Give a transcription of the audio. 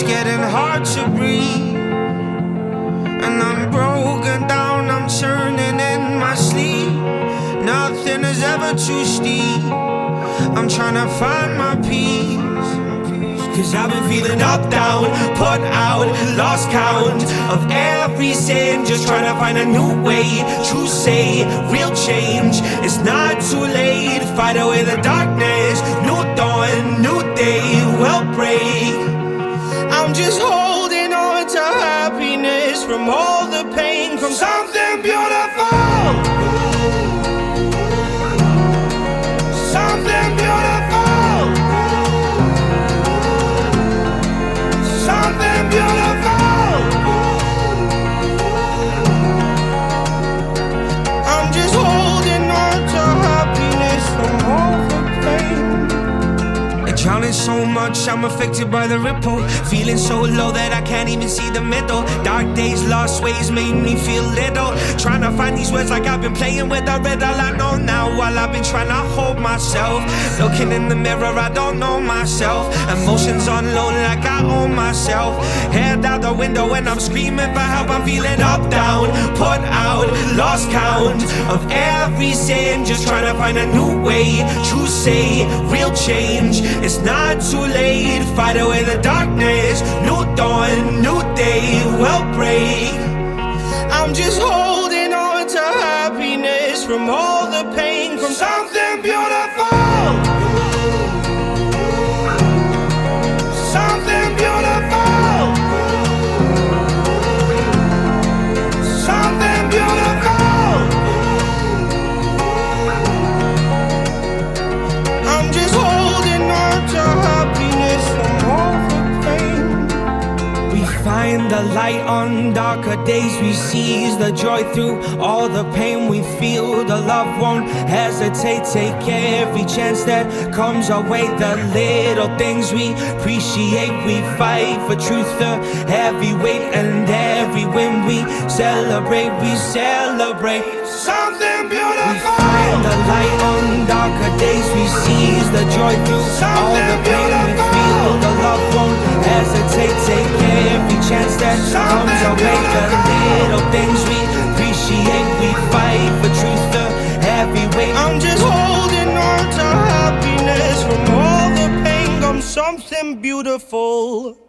getting hard to breathe, and I'm broken down, I'm churning in my sleep. Nothing is ever too steep, I'm trying to find my peace. Cause I've been feeling up, down, put out, lost count of every sin, just trying to find a new way. True say, real change, it's not too late. Fight away the darkness, new dawn, new day will break. I'm just holding on to happiness from all the pain, from something beautiful. Something beautiful. Something beautiful. I'm just holding on to happiness from all the pain. Drowning so much, I'm affected by the ripple. Feeling so low that I can't even see the middle. Dark days, lost ways made me feel little. Trying to find these words like I've been playing with a riddle. I know now while I've been trying to hold myself. Looking in the mirror, I don't know myself. Emotions on low like I own myself. Head out the window and I'm screaming for help. I'm feeling up, down, put out, lost count of every sin, just trying to find a new way. True say, real change, it's not too late. Fight away the darkness, new dawn, new day will break. I'm just holding on to happiness from all the pain, from something beautiful. Something beautiful. Something beautiful. I'm just holding on to happiness from all the pain. We find the light on darker days, we seize the joy through all the pain we feel. The love won't hesitate, take every chance that comes our way. The little things we appreciate, we fight for truth, the heavy weight, and every win we celebrate, we celebrate. Something beautiful. We find the light on darker days, we seize the joy through all the pain we feel. The love won't hesitate, take every chance that comes our way. The little things we appreciate, we fight for truth, the heavy weight. I'm just holding on to happiness from all the pain, I'm something beautiful.